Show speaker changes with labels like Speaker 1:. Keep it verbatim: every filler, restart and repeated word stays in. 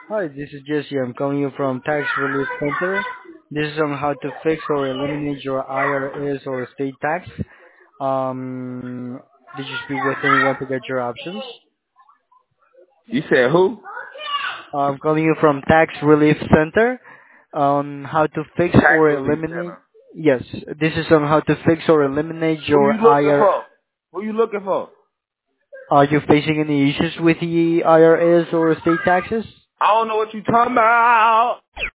Speaker 1: Hi, this is Jesse. I'm calling you from Tax Relief Center. This is on how to fix or eliminate your I R S or state tax. Um, did you speak with anyone to get your options?
Speaker 2: You said who?
Speaker 1: I'm calling you from Tax Relief Center on how to fix
Speaker 2: Tax
Speaker 1: or
Speaker 2: Relief
Speaker 1: eliminate.
Speaker 2: Center.
Speaker 1: Yes, this is on how to fix or eliminate
Speaker 2: Who
Speaker 1: your
Speaker 2: you looking
Speaker 1: I R S.
Speaker 2: for? Who you looking for?
Speaker 1: Are you facing any issues with the I R S or state taxes?
Speaker 2: I don't know what you talking about.